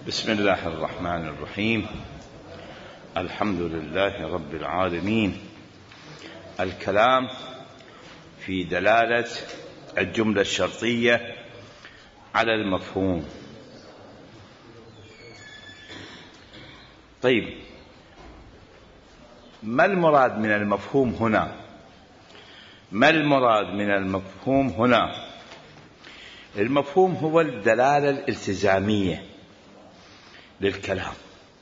بسم الله الرحمن الرحيم. الحمد لله رب العالمين. الكلام في دلالة الجملة الشرطية على المفهوم. طيب، ما المراد من المفهوم هنا؟ ما المراد من المفهوم هنا؟ المفهوم هو الدلالة الالتزامية للكلام.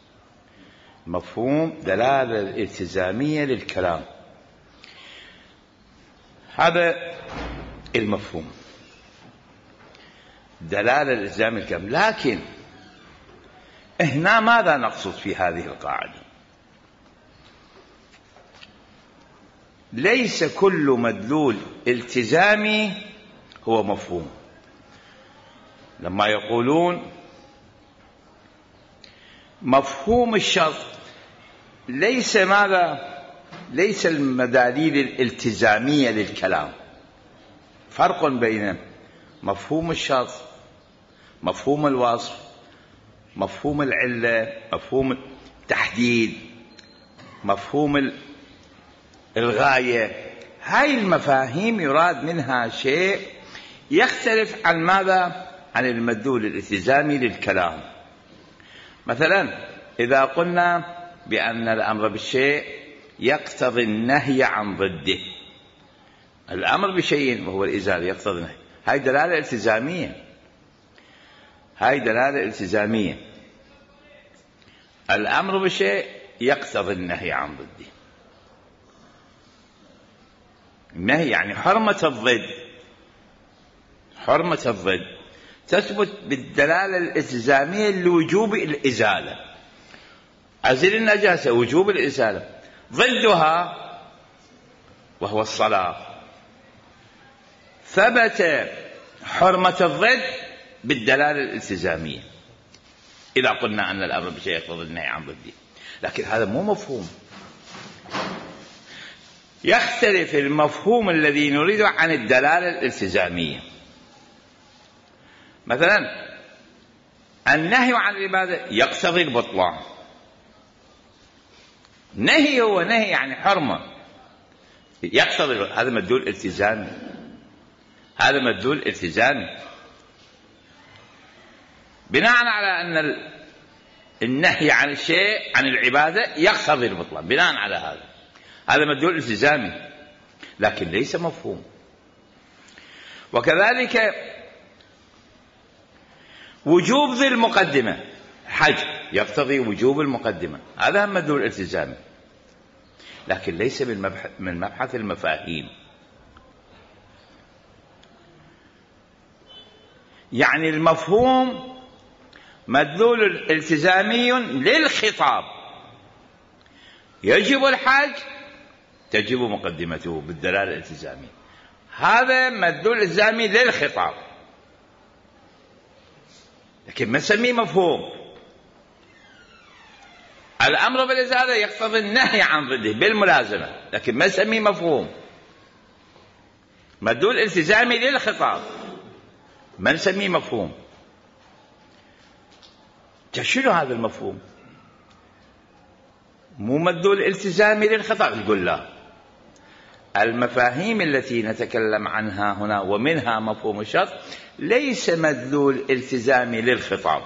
مفهوم دلالة الالتزامية للكلام، هذا المفهوم، دلالة الالتزامية للكلام. لكن هنا ماذا نقصد في هذه القاعدة؟ ليس كل مدلول التزامي هو مفهوم. لما يقولون مفهوم الشرط ليس ليس المداليل الالتزامية للكلام. فرق بين مفهوم الشرط، مفهوم الوصف، مفهوم العلة، مفهوم التحديد، مفهوم الغاية. هاي المفاهيم يراد منها شيء يختلف عن ماذا؟ عن المدلول الالتزامي للكلام. مثلا إذا قلنا بأن الأمر بالشيء يقتضي النهي عن ضده، الأمر بشيء وهو الإزالة يقتضي النهي، هاي دلالة التزامية. هاي دلالة التزامية. الأمر بشيء يقتضي النهي عن ضده. النهي يعني حرمة الضد. حرمة الضد تثبت بالدلالة الالتزامية لوجوب الإزالة. أزل النجاسة وجوب الإزالة. ضدها وهو الصلاة ثبت حرمة الضد بالدلالة الالتزامية إذا قلنا أن الأمر بشيء يقتضي النهي عن ضده. لكن هذا مو مفهوم. يختلف المفهوم الذي نريده عن الدلالة الالتزامية. مثلا النهي عن العبادة يقتضي البطلان. نهي هو نهي يعني حرمة، يقتضي، هذا مدلول التزامي. هذا مدلول التزامي بناء على أن النهي عن الشيء عن العبادة يقتضي البطلان. بناء على هذا مدلول التزامي، لكن ليس مفهوم. وكذلك وجوب ذي المقدمة، حج يقتضي وجوب المقدمة، هذا مدلول التزامي، لكن ليس من مبحث المفاهيم. يعني المفهوم مدلول التزامي للخطاب. يجب الحج تجب مقدمته بالدلالة الالتزامية، هذا مدلول التزامي للخطاب، لكن ما نسميه مفهوم. الأمر بالإزالة يقتضي النهي عن ضده بالملازمة، لكن ما نسميه مفهوم. مدلول التزامي للخطاب ما نسميه مفهوم. شنو هذا المفهوم؟ مو مدلول التزامي للخطاب. يقول لا، المفاهيم التي نتكلم عنها هنا ومنها مفهوم الشرط ليس مدلول التزامي للخطاب،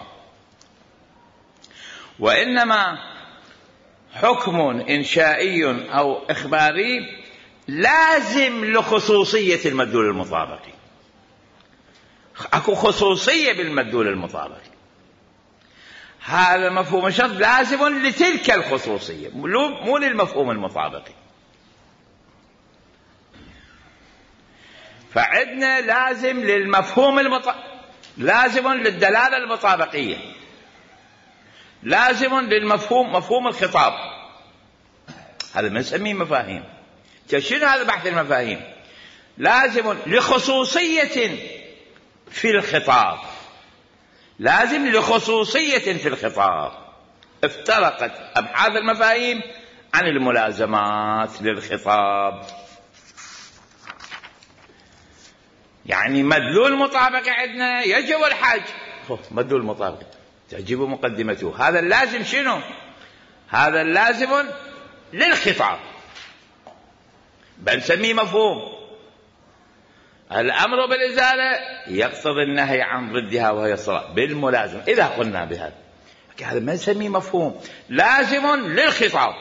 وإنما حكم إنشائي أو إخباري لازم لخصوصية المدلول المطابقي. أكو خصوصية بالمدلول المطابقي. هذا مفهوم الشرط لازم لتلك الخصوصية، مو للمفهوم المطابقي. فعندنا لازم للمفهوم لازم للدلالة المطابقية، لازم للمفهوم، مفهوم الخطاب. هذا ما نسميه مفاهيم. شنو هذا بحث المفاهيم؟ لازم لخصوصية في الخطاب، لازم لخصوصية في الخطاب. افترقت أبحاث المفاهيم عن الملازمات للخطاب. يعني مدلول مطابقة عندنا يجب الحج، مدلول مطابقة تجب مقدمته. هذا اللازم شنو؟ هذا اللازم للخطاب، بل نسميه مفهوم. الأمر بالإزالة يقتضي النهي عن ضدها وهي الصلاة بالملازم. إذا قلنا بهذا هذا ما نسميه مفهوم، لازم للخطاب،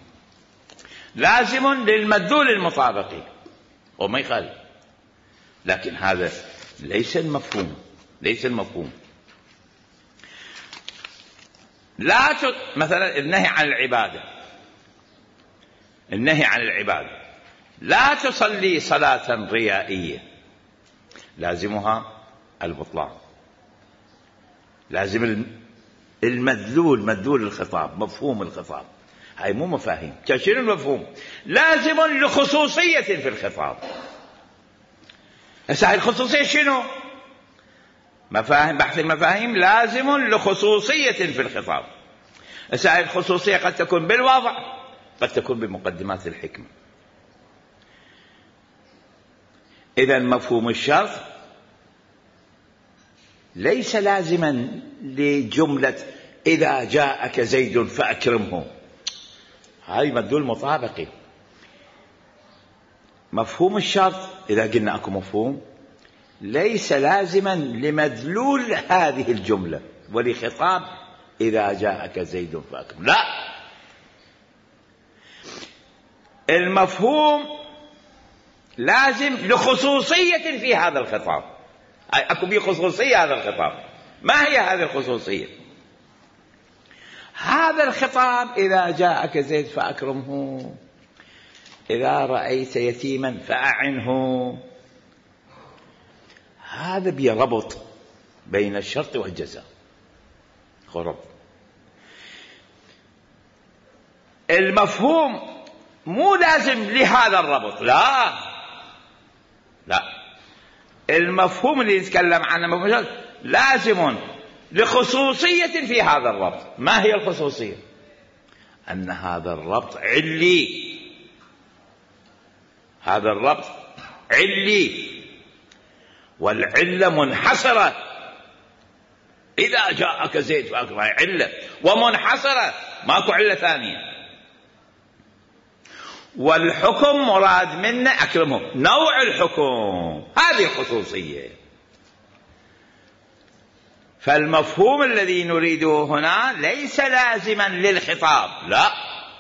لازم للمدلول المطابقي وما يخالف. لكن هذا ليس المفهوم، ليس المفهوم. مثلا النهي عن العبادة، النهي عن العبادة، لا تصلي صلاة ريائية، لازمها البطلان. لازم المدلول، مدلول الخطاب، مفهوم الخطاب. هاي مو مفاهيم. شنو المفهوم؟ لازم لخصوصية في الخطاب. هسه الخصوصية شنو؟ مفاهيم، بحث المفاهيم لازم لخصوصية في الخطاب. هسه الخصوصية قد تكون بالوضع، قد تكون بمقدمات الحكمة. إذا مفهوم الشرط ليس لازما لجملة إذا جاءك زيد فأكرمه، هاي مدلول مطابقي. مفهوم الشرط إذا قلنا أكو مفهوم ليس لازما لمدلول هذه الجملة ولخطاب إذا جاءك زيد فأكرمه، لا، المفهوم لازم لخصوصية في هذا الخطاب. أكو به خصوصية هذا الخطاب. ما هي هذه الخصوصية؟ هذا الخطاب إذا جاءك زيد فأكرمه، إذا رأيت يتيما فأعنه، هذا بيربط بين الشرط والجزاء. خرب المفهوم مو لازم لهذا الربط، لا لا، المفهوم اللي نتكلم عنه لازم لخصوصية في هذا الربط. ما هي الخصوصية؟ أن هذا الربط علي، هذا الربط علي، والعلة منحصرة. إذا جاءك زيد فأكرمه علة ومنحصرة، ماكو علة ثانية. والحكم مراد منه أكرمه، نوع الحكم، هذه خصوصية. فالمفهوم الذي نريده هنا ليس لازما للخطاب، لا،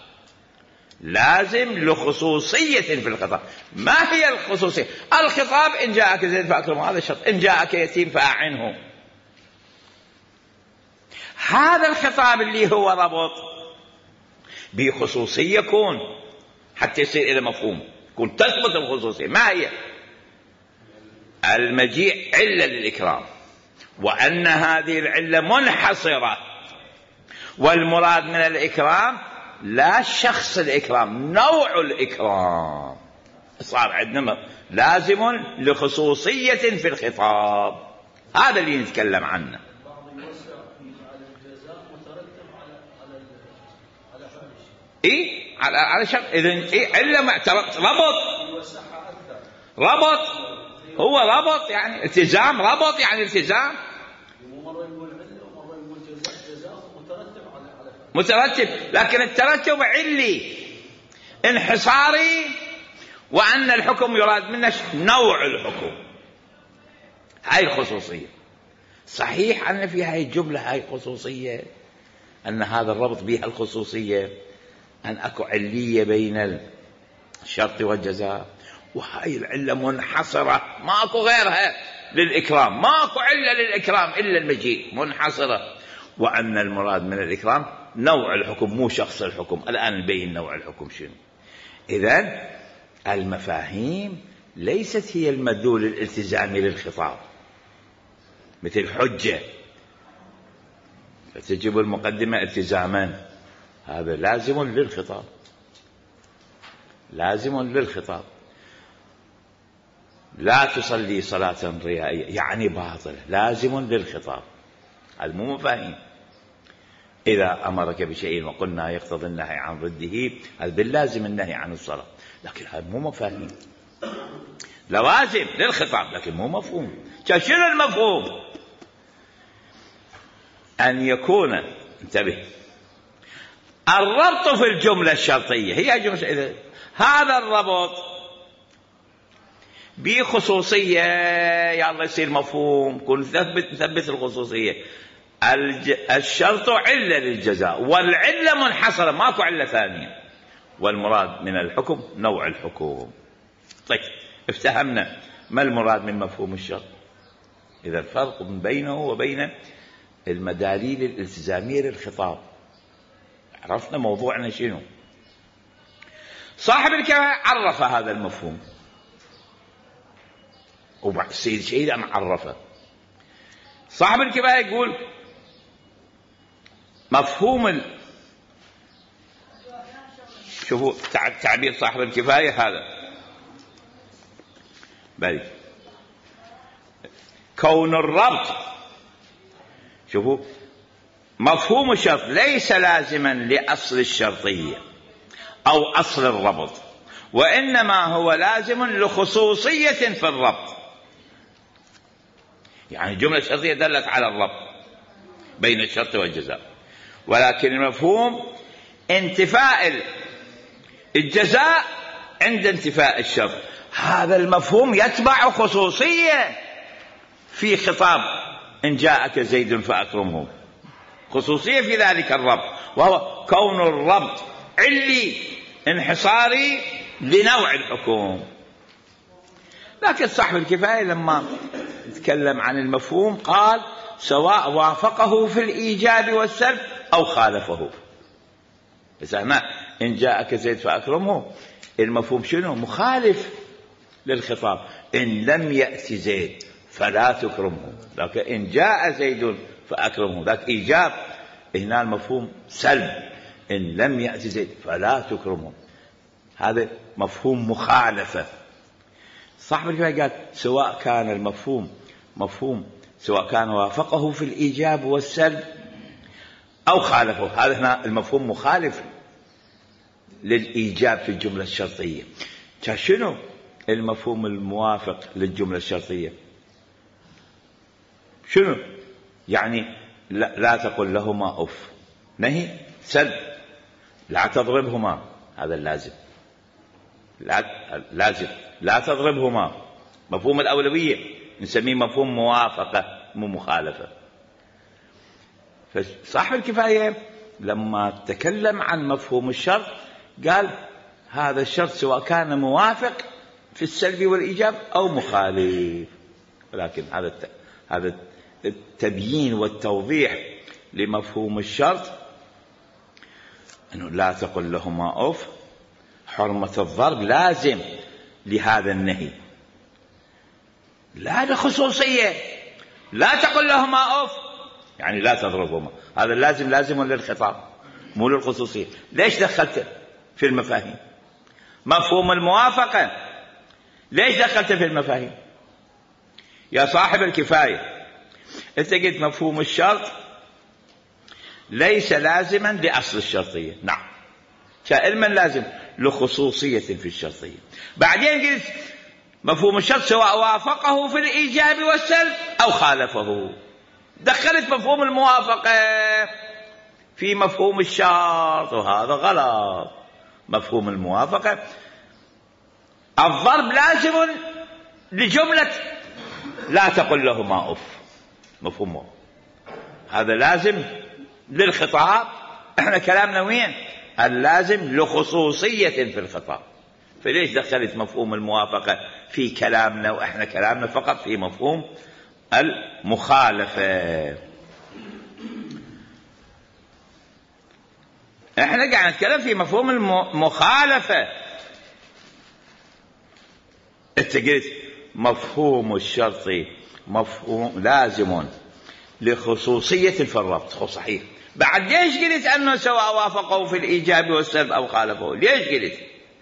لازم لخصوصية في الخطاب. ما هي الخصوصية؟ الخطاب إن جاءك زيد فأكرمه، هذا الشرط. إن جاءك يتيم فأعنه، هذا الخطاب اللي هو ربط بخصوصية يكون حتى يصير إلى مفهوم، يكون تثبت الخصوصية. ما هي؟ المجيء علة للإكرام، وأن هذه العلة منحصرة، والمراد من الإكرام لا شخص الإكرام، نوع الإكرام. صار عندنا لازم لخصوصية في الخطاب، هذا اللي نتكلم عنه. إيه على شرط. إذن إيه علة ربط هو ربط يعني التزام، ربط يعني التزام، مترتب. لكن الترتب علي انحصاري، وأن الحكم يراد منه نوع الحكم. هاي الخصوصية. صحيح أن في هاي الجملة هاي خصوصية، أن هذا الربط بها الخصوصية، أن أكو علية بين الشرط والجزاء، وهاي العلة منحصرة، ما أكو غيرها للإكرام، ما أكو علة للإكرام إلا المجيء، منحصرة. وأن المراد من الإكرام نوع الحكم مو شخص الحكم. الآن نبين نوع الحكم شنو. إذن المفاهيم ليست هي المدلول الالتزامي للخطاب، مثل حجة فتجب المقدمة التزاما، هذا لازم للخطاب، لازم للخطاب. لا تصلي صلاة ريائية يعني باطلة، لازم للخطاب. هذا مو مفاهيم. إذا أمرك بشيء وقلنا يقتضي النهي عن ضده، هذا باللازم النهي عن الصلاة، لكن هذا مو مفاهيم. لوازم للخطاب لكن مو مفهوم. شنو المفهوم؟ أن يكون، انتبه، الربط في الجملة الشرطية هي جملة، هذا الربط بخصوصية يلا يصير مفهوم، كن نثبت الخصوصية. الشرط علة للجزاء، والعلة منحصرة، ماكو علة ثانية، والمراد من الحكم نوع الحكم. طيب افتهمنا ما المراد من مفهوم الشرط، إذا الفرق بينه وبين المداليل الالتزامية للخطاب. عرفنا موضوعنا شنو. صاحب الكفاية عرف هذا المفهوم، والسيد شهيد عرفه. صاحب الكفاية يقول مفهوم شوفوا تعبير صاحب الكفاية هذا بل كون الربط، شوفوا، مفهوم الشرط ليس لازما لأصل الشرطية أو أصل الربط، وإنما هو لازم لخصوصية في الربط. يعني الجملة الشرطية دلت على الربط بين الشرط والجزاء، ولكن المفهوم انتفاء الجزاء عند انتفاء الشرط. هذا المفهوم يتبع خصوصية في خطاب إن جاءك زيد فأكرمه، خصوصية في ذلك الربط، وهو كون الربط علي انحصاري لنوع الحكم. لكن صاحب الكفاية لما تكلم عن المفهوم قال سواء وافقه في الإيجاب والسلب أو خالفه. بس هنا إن جاءك زيد فأكرمه، المفهوم شنو؟ مخالف للخطاب. إن لم يأتي زيد فلا تكرمه، لكن إن جاء زيد فأكرمه ذاك إيجاب، هنا المفهوم سلب، إن لم يأتي زيد فلا تكرمه، هذا مفهوم مخالفة. صاحب الكفاية قال سواء كان المفهوم سواء كان وافقه في الإيجاب والسلب أو خالفه، هذا هنا المفهوم مخالف للإيجاب في الجملة الشرطية. شنو المفهوم الموافق للجملة الشرطية؟ شنو يعني؟ لا تقل لهما أف، نهي سلب. لا تضربهما، هذا اللازم، لازم لا تضربهما، مفهوم الأولوية نسميه مفهوم موافقة مو مخالفة. فصاحب الكفاية لما تكلم عن مفهوم الشرط قال هذا الشرط سواء كان موافق في السلب والإيجاب أو مخالف. ولكن هذا التبيين والتوضيح لمفهوم الشرط، أنه لا تقل لهما أف، حرمة الضرب لازم لهذا النهي، لا لخصوصية، لا تقل لهما أف يعني لا تضربهما، هذا لازم للخطاب مو للخصوصية. ليش دخلت في المفاهيم؟ مفهوم الموافقة ليش دخلت في المفاهيم يا صاحب الكفاية؟ انت قلت مفهوم الشرط ليس لازما لأصل الشرطية، نعم، علما لازم لخصوصية في الشرطية. بعدين قلت مفهوم الشرط سواء وافقه في الإيجاب والسلب أو خالفه، دخلت مفهوم الموافقة في مفهوم الشرط، وهذا غلط. مفهوم الموافقة الضرب لازم لجملة لا تقل لهما أف، مفهومه هذا لازم للخطاب. احنا كلامنا وين؟ اللازم لخصوصية في الخطاب. فليش دخلت مفهوم الموافقة في كلامنا وإحنا كلامنا فقط في مفهوم المخالفة؟ إحنا قاعد نتكلم في مفهوم المخالفة. أنت قلت مفهوم الشرط مفهوم لازم لخصوصية في الربط، صحيح. بعد ليش قلت أنه سواء وافقه في الإيجاب والسلب أو خالفه؟ ليش قلت؟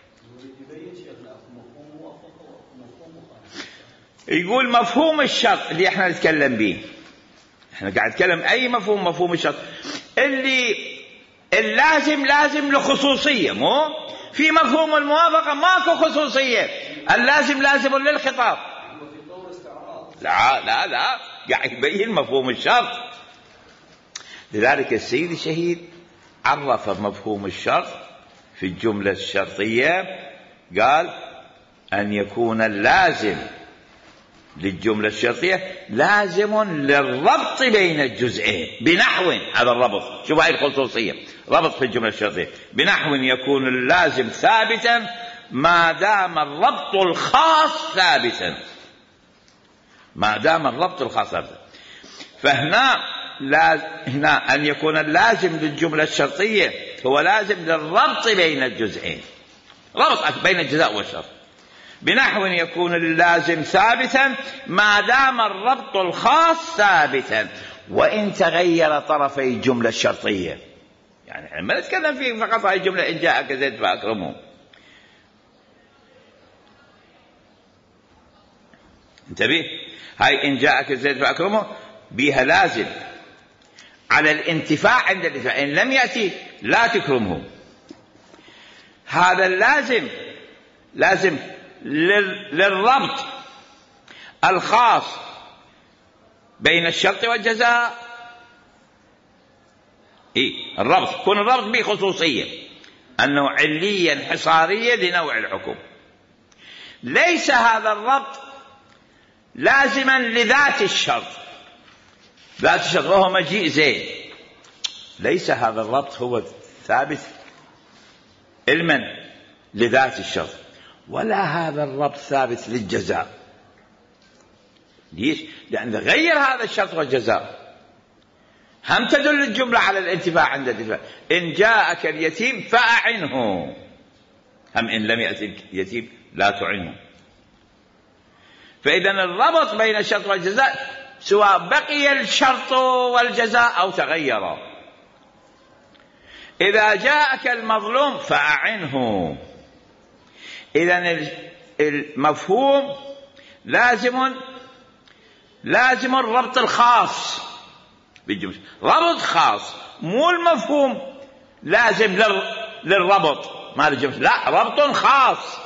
يقول مفهوم الشرط اللي احنا نتكلم به، احنا قاعد نتكلم أي مفهوم الشرط اللي اللازم لازم لخصوصية، مو في مفهوم الموافقة ماكو خصوصية، اللازم لازم للخطاب. لا قاعد يبين مفهوم الشرط لذلك السيد الشهيد عرف مفهوم الشرط في الجملة الشرطية، قال أن يكون اللازم للجملة الشرطية لازم للربط بين الجزئين بنحو، هذا الربط، شوف هاي الخصوصية، ربط في الجملة الشرطية بنحو يكون اللازم ثابتا ما دام الربط الخاص ثابتا، ما دام الربط الخاص ثابتا. فهنا هنا أن يكون اللازم للجملة الشرطية هو لازم للربط بين الجزئين، ربط بين الجزاء والشرط بنحو يكون اللازم ثابتا ما دام الربط الخاص ثابتا وإن تغير طرفي الجملة الشرطية. يعني ما نتكلم فيه فقط هاي الجملة إن جاءك زيد فأكرمه، انتبه، هاي إن جاءك زيد فأكرمه بها لازم على الانتفاع عند الانتفاع، إن لم يأتي لا تكرمه. هذا اللازم لازم للربط الخاص بين الشرط والجزاء. الربط يكون الربط به خصوصية أنه عليا حصارية لنوع الحكم. ليس هذا الربط لازما لذات الشرط، ذات الشرط وهو مجيء زيد، ليس هذا الربط هو ثابت علما لذات الشرط، ولا هذا الربط ثابت للجزاء. ليش؟ لأن غير هذا الشرط والجزاء. هم تدل الجملة على الانتفاع عند الانتفاع، إن جاءك اليتيم فأعنه، هم إن لم يأتي اليتيم لا تعنه. فإذا الربط بين الشرط والجزاء سواء بقي الشرط والجزاء أو تغير. إذا جاءك المظلوم فأعنه، إذن المفهوم لازم الربط الخاص بالجملة، ربط خاص، مو المفهوم لازم للربط ما للجملة، لا، ربط خاص.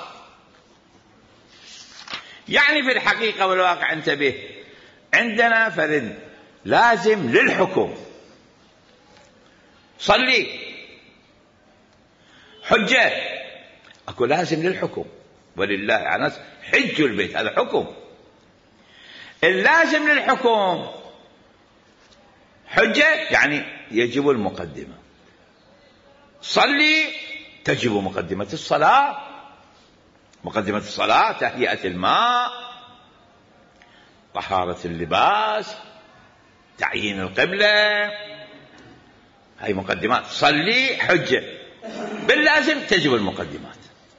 يعني في الحقيقة والواقع انتبه، عندنا فرد لازم للحكم، صلي، حجة، أكو لازم للحكم، ولله على الناس حج البيت، هذا حكم. اللازم للحكم حجة، يعني يجب المقدمة، صلي تجب مقدمة الصلاة، مقدمة الصلاة تهيئة الماء، طهارة اللباس، تعيين القبلة، هاي مقدمات. صلي حجة، باللازم تجب المقدمات.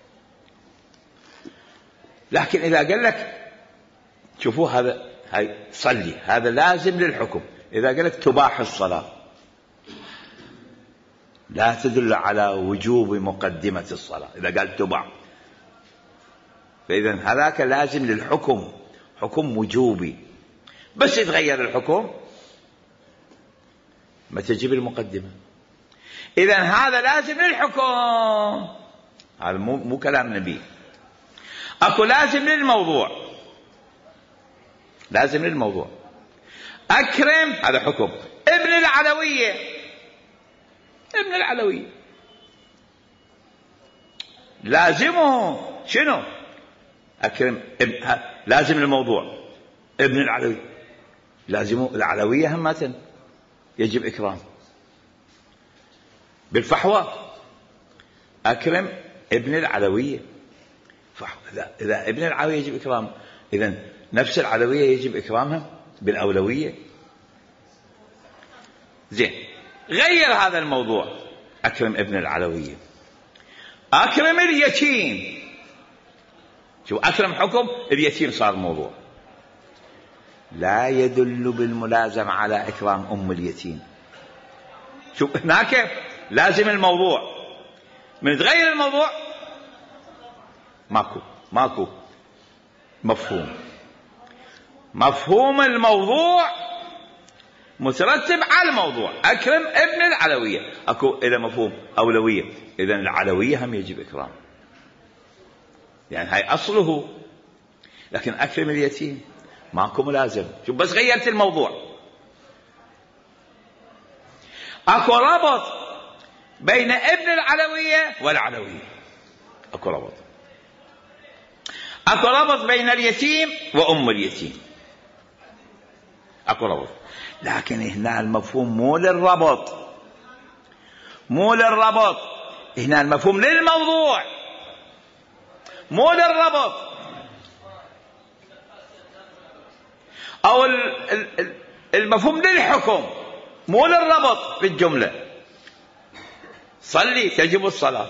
لكن إذا قال لك شوفوا هاي صلي، هذا لازم للحكم. إذا قال لك تباح الصلاة، لا تدل على وجوب مقدمة الصلاة إذا قال تباح، فإذا هذاك لازم للحكم، حكم وجوبي، بس يتغير الحكم ما تجيب المقدمة. إذا هذا لازم للحكم، هذا مو كلام نبي. أكو لازم للموضوع، لازم للموضوع، أكرم هذا حكم. ابن العلوية، ابن العلوية لازمه شنو؟ أكرم لازم للموضوع، ابن العلوية لازمه العلوية همة يجب إكرام. بالفحوى أكرم ابن العلوية، إذا ابن العلوية يجب إكرام، إذن نفس العلوية يجب إكرامها بالأولوية. زين، غير هذا الموضوع، أكرم ابن العلوية، أكرم اليتيم. شو أكرم حكم، اليتيم صار موضوع، لا يدل بالملازم على إكرام أم اليتيم. شو هناك لازم الموضوع، من تغير الموضوع ماكو مفهوم الموضوع مترتب على الموضوع. أكرم ابن العلوية، أكو إلى مفهوم أولوية، إذن العلوية هم يجب إكرام، يعني هاي أصله. لكن أكرم اليتيم ماكو ملازم، شو بس غيرت الموضوع. اكو ربط بين ابن العلوية والعلوية، اكو ربط. اكو ربط بين اليتيم وام اليتيم، اكو ربط. لكن هنا المفهوم مو للربط، مو للربط، هنا المفهوم للموضوع، مو للربط. او المفهوم للحكم مو للربط في الجملة. صلي تجب الصلاة.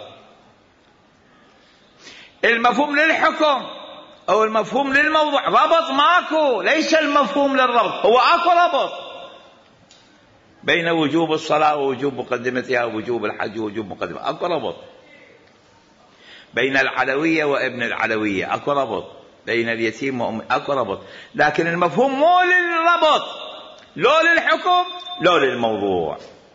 المفهوم للحكم او المفهوم للموضوع، ربط ماكو، ليس المفهوم للربط، هو اكو ربط بين وجوب الصلاة ووجوب مقدمتها ووجوب الحج ووجوب مقدمتها، اكو ربط بين العلوية وابن العلوية، اكو ربط بين اليتيم وام، اكو ربط. لكن المفهوم مو للربط، لو للحكم لو للموضوع.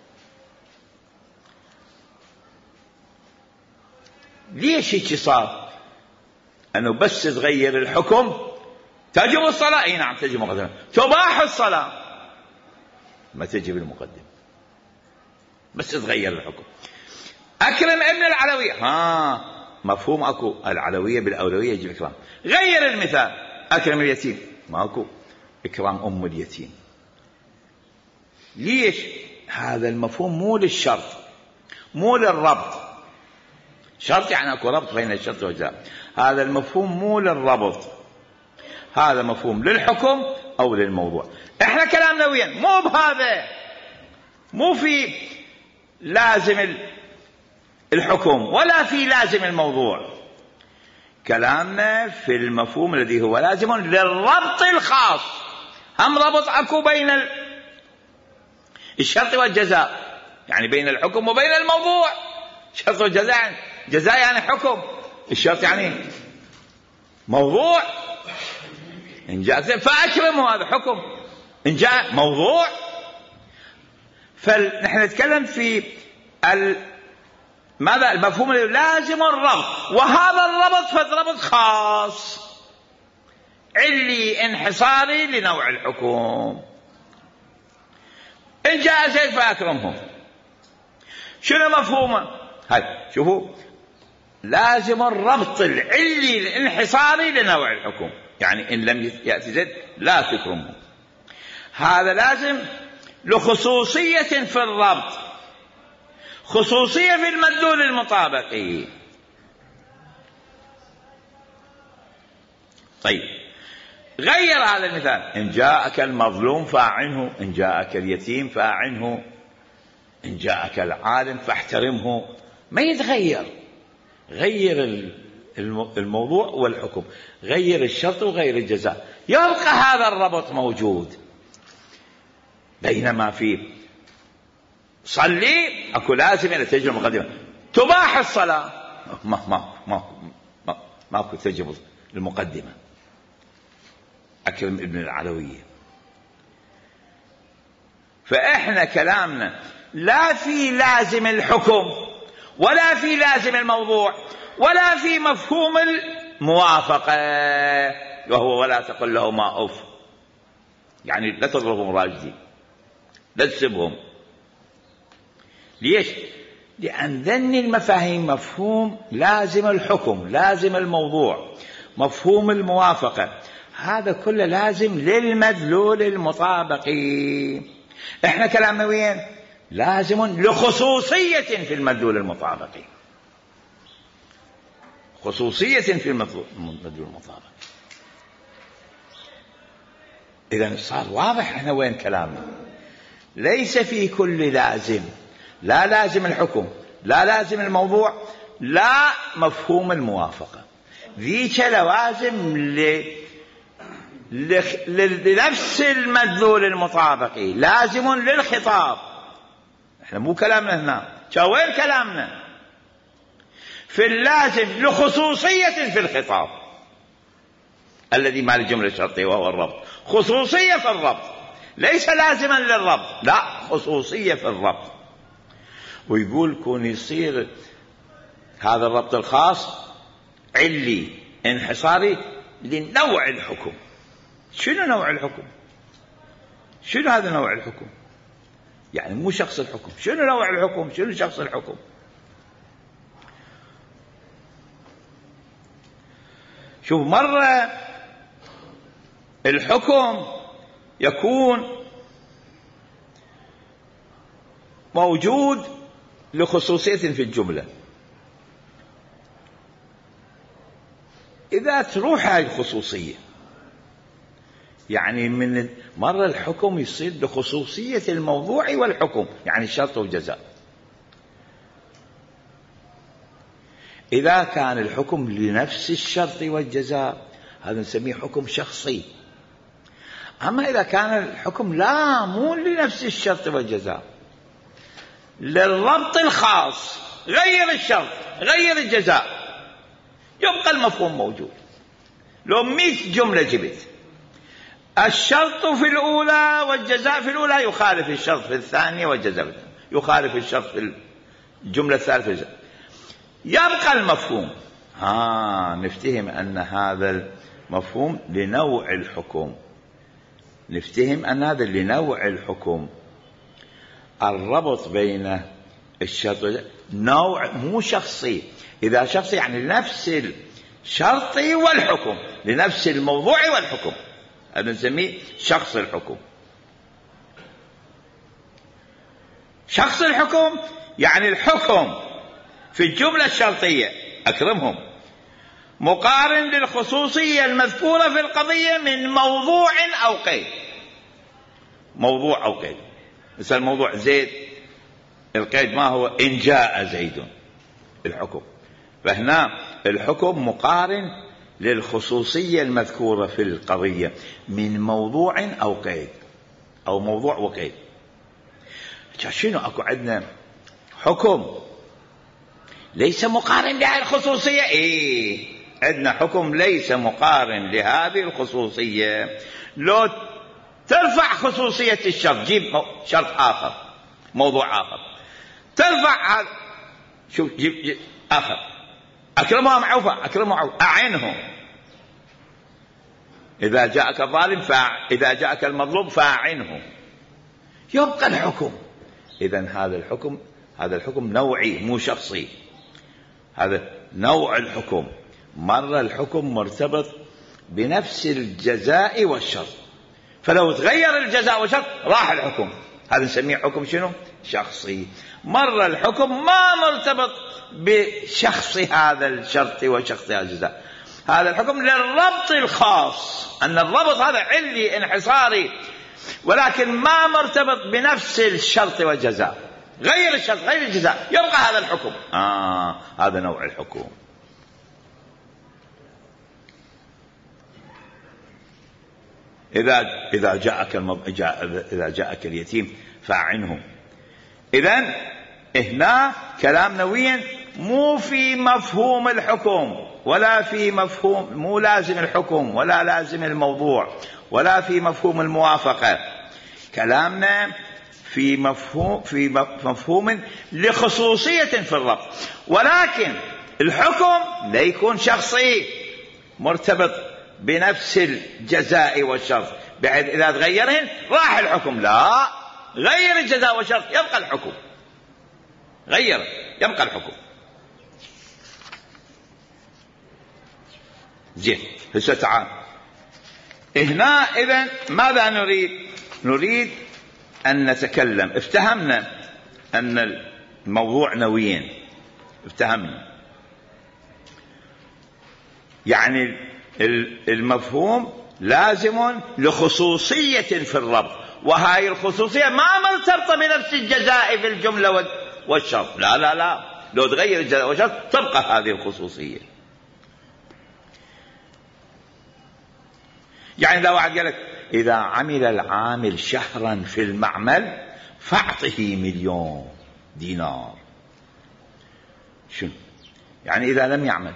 ليش هيك صار؟ انه بس تغير الحكم تجب الصلاة، اي نعم تجب المقدمة، تباح الصلاة ما تجب المقدمة، بس تغير الحكم. اكرم ابن العلوية، مفهوم اكو، العلوية بالاولوية يجب اكرام. غير المثال، اكرم اليتيم، ماكو اكرام ام اليتيم. ليش؟ هذا المفهوم مو للشرط، مو للربط. شرط يعني اكو ربط بين الشرط والجزاء، هذا المفهوم مو للربط، هذا مفهوم للحكم او للموضوع. احنا كلامنا وين؟ مو بهذا، مو في لازم الحكم ولا في لازم الموضوع، كلامنا في المفهوم الذي هو لازم للربط الخاص. هم ربط اكو بين الشرط والجزاء، يعني بين الحكم وبين الموضوع. شرط والجزاء، جزاء يعني حكم، الشرط يعني موضوع. إن جاء فأكرمه هذا حكم، إن جاء موضوع. فنحن نتكلم في ماذا؟ المفهوم الذي لازم الربط، وهذا الربط فالربط خاص علي انحصاري لنوع الحكم. إن جاء زيد فأكرمه، شنو مفهومه؟ هاي شوفوا، لازم الربط العلي الانحصاري لنوع الحكم، يعني إن لم يأتي زيد لا تكرمه. هذا لازم لخصوصية في الربط، خصوصية في المدلول المطابقي. طيب غير هذا المثال، إن جاءك المظلوم فأعنه، إن جاءك اليتيم فأعنه، إن جاءك العالم فاحترمه. ما يتغير، غير الموضوع والحكم، غير الشرط وغير الجزاء، يبقى هذا الربط موجود. بينما في صلي اكو لازم ان تجب المقدمة، تباح الصلاة ماكو تجب المقدمة. أكرم ابن العلوية. فإحنا كلامنا لا في لازم الحكم ولا في لازم الموضوع ولا في مفهوم الموافقة، وهو ولا تقل لهما أف، يعني لا تضربهم راجدين، لا تسبهم. ليش؟ لأن ذني المفاهيم مفهوم لازم الحكم، لازم الموضوع، مفهوم الموافقة، هذا كله لازم للمدلول المطابقي. احنا كلامنا وين؟ لازم لخصوصية في المدلول المطابقي، خصوصية في المدلول المطابقي. إذن صار واضح احنا وين كلامنا. ليس في كل لازم، لا لازم الحكم، لا لازم الموضوع، لا مفهوم الموافقة. ذيك لوازم لنفس المدلول المطابقي، لازم للخطاب. احنا مو كلامنا هنا، وين كلامنا؟ في اللازم لخصوصية في الخطاب الذي مع الجملة الشرطية وهو الربط، خصوصية في الربط، ليس لازما للربط، لا خصوصية في الربط. ويقول كون يصير هذا الربط الخاص علي انحصاري لنوع الحكم. شنو نوع الحكم؟ شنو هذا نوع الحكم؟ يعني مو شخص الحكم. شنو نوع الحكم؟ شنو شخص الحكم؟ شوف، مرة الحكم يكون موجود لخصوصية في الجملة. إذا تروح هاي الخصوصية، يعني من مرة الحكم يصير لخصوصية الموضوع والحكم، يعني الشرط والجزاء. إذا كان الحكم لنفس الشرط والجزاء هذا نسميه حكم شخصي. أما إذا كان الحكم لا مو لنفس الشرط والجزاء، للربط الخاص، غير الشرط غير الجزاء، يبقى المفهوم موجود. لو 100 جملة جبت، الشرط في الأولى والجزاء في الأولى يخالف الشرط في الثانية والجزاء في الثانية، يخالف الشرط في الجملة الثالثة، يبقى المفهوم. نفتهم أن هذا المفهوم لنوع الحكم، نفتهم أن هذا لنوع الحكم. الربط بين الشرط نوع مو شخصي. إذا شخصي يعني لنفس الشرط والحكم، لنفس الموضوع والحكم، هذا نسميه شخص الحكم. شخص الحكم يعني الحكم في الجملة الشرطية أكرمهم مقارن للخصوصية المذكورة في القضية من موضوع أو قيد. موضوع أو قيد، مثل موضوع زيد، القيد ما هو؟ إن جاء زيد، الحكم. فهنا الحكم مقارن للخصوصية المذكورة في القضية من موضوع أو قيد، أو موضوع وقيد. شنو أكو عندنا حكم ليس مقارن لهذه الخصوصية؟ عندنا حكم ليس مقارن لهذه الخصوصية. لو ترفع خصوصية الشرط، جيب شرط آخر، موضوع آخر، ترفع هذا، شوف جيب آخر، أكرمها معوفة، أكرمها معوفة، أعنه. إذا جاءك الظالم إذا جاءك المظلوم فأعنه، يبقى الحكم. إذن هذا الحكم نوعي مو شخصي، هذا نوع الحكم. مرة الحكم مرتبط بنفس الجزاء والشرط، فلو تغير الجزاء والشرط راح الحكم، هذا نسميه حكم شنو؟ شخصي. مرة الحكم ما مرتبط بشخص هذا الشرط وشخص هذا الجزاء، هذا الحكم للربط الخاص، أن الربط هذا علي انحصاري، ولكن ما مرتبط بنفس الشرط والجزاء، غير الشرط غير الجزاء، يبقى هذا الحكم. هذا نوع الحكم. إذا جاءك اليتيم فأعنه. إذن هنا كلام نوين مو في مفهوم الحكم، ولا في مفهوم، مو لازم الحكم ولا لازم الموضوع ولا في مفهوم الموافقة. كلامنا في مفهوم لخصوصية في الربط، ولكن الحكم لا يكون شخصي مرتبط بنفس الجزاء والشرط، بحيث إذا تغيرهن راح الحكم. لا، غير الجزاء والشرط يبقى الحكم، غير يبقى الحكم. زين، هسه تعال هنا. إذن ماذا نريد؟ نريد أن نتكلم. افتهمنا أن الموضوع نوعين، افتهمنا يعني المفهوم لازم لخصوصية في الربط، وهاي الخصوصية ما مرتبطة بنفس الجزاء في الجملة والشرط. لا لا لا، لو تغير الجزاء والشرط تبقى هذه الخصوصية. يعني لو واحد قال لك إذا عمل العامل شهرا في المعمل فاعطه 1,000,000 دينار، شنو يعني؟ إذا لم يعمل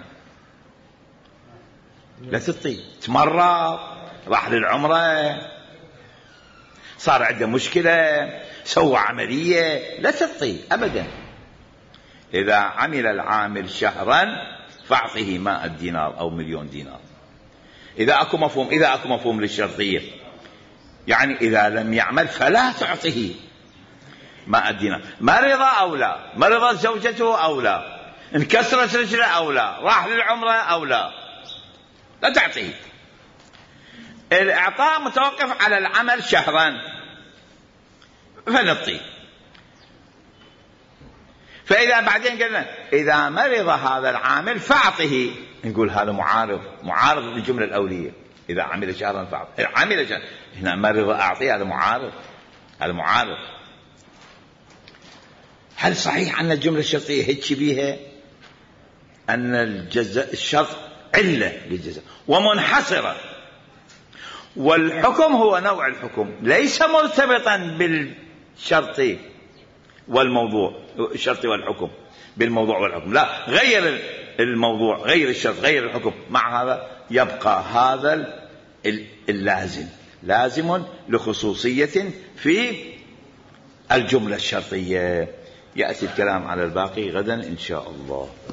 لا تعطيه، تمرض، راح للعمرة، صار عنده مشكلة، سوى عملية، لا تعطيه أبدا. إذا عمل العامل شهرا فاعطه 100 دينار أو 1,000,000 دينار. إذا أكو مفهوم للشرطية، يعني إذا لم يعمل فلا تعطه. ما أدينا. مرض أو لا، مرضت زوجته أو لا، انكسرت رجله أو لا، راح للعمرة أو لا، لا تعطيه. الإعطاء متوقف على العمل شهرا فنعطيه. فإذا بعدين قلنا إذا مرض هذا العامل فأعطه، نقول هذا معارض للجملة الأولية. إذا عمل شهرا فأعطه، عمل شهرا، هنا مرض أعطيه، هذا معارض. هل صحيح أن الجملة الشرطية هيك بيها أن الشرط علة للجزاء ومنحصرة، والحكم هو نوع الحكم ليس مرتبطا بالشرط والموضوع، الشرط والحكم بالموضوع والحكم، لا، غير الموضوع، غير الشرط، غير الحكم، مع هذا يبقى هذا لازم لخصوصية في الجملة الشرطية. يأتي الكلام على الباقي غدا إن شاء الله.